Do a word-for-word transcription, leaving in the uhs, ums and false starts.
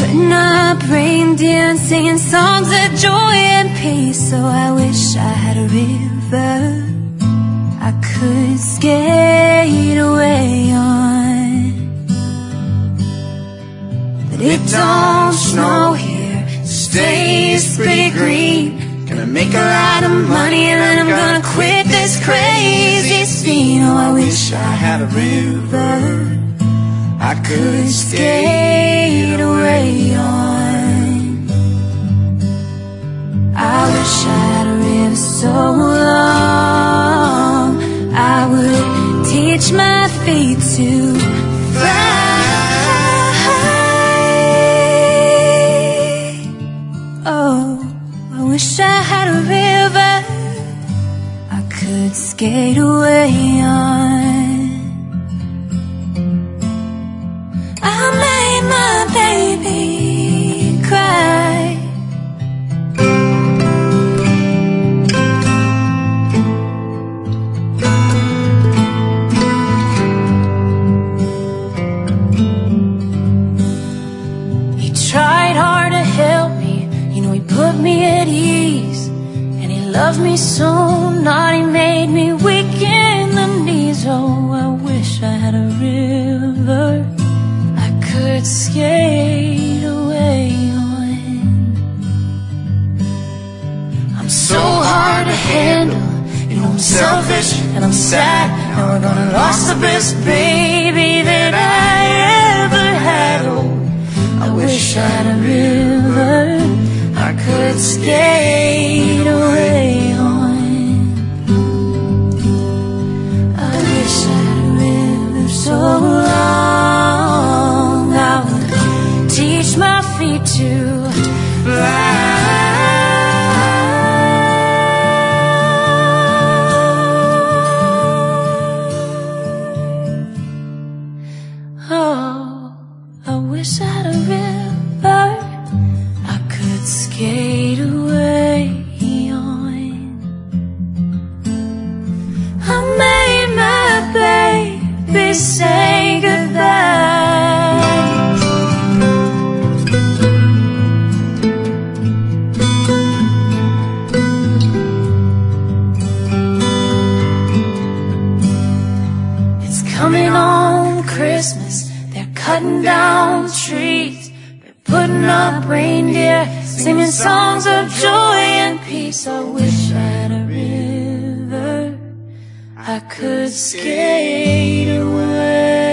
putting up reindeer and singing songs of joy and peace. So I wish I had a river I could skate away on. But it don't snow here, it stays pretty green. Gonna make a lot of money and then I'm gonna quit this crazy scene. Oh, I wish I had a river I could skate away on. I wish I had a river so long I would teach my feet to fly. Oh, I wish I had a river I could skate away on. I made my baby cry. He tried hard to help me, you know, he put me at ease. And he loved me so, not he made me weak in the knees. Oh, I wish I had a river I could skate away on. I'm so hard to handle, you know, I'm selfish and I'm sad. Now we're gonna lose the best baby that I ever had. Oh, I wish I had a river I could skate away on. I wish I had a river so long I would teach my feet to fly. Oh, I wish I had a river I could skate away on. I made my baby say goodbye. It's coming on Christmas, they're cutting down trees, putting up reindeer, singing songs of joy and peace. I wish I had a river I could skate away.